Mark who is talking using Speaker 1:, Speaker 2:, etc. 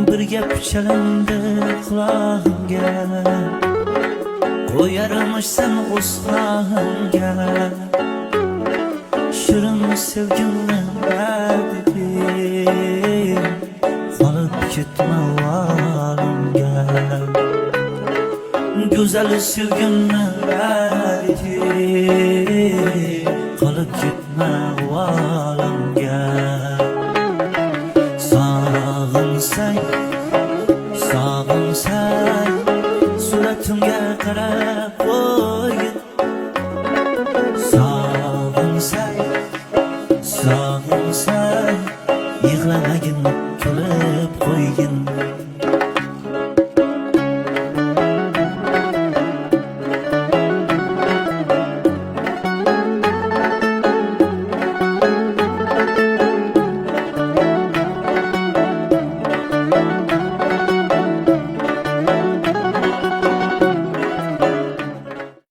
Speaker 1: bir gap chalindi qulog'imga, qo'yarmishsan o'z qulog'imga. Shirin sevgimni badbin, qolib ketma volimga. Go'zal sevgimni badbin, qolib ketma volimga. Sog'insang, suratimga qarab qo'ygin. Sog'insang, yig'lamagin, kulib qo'ygin.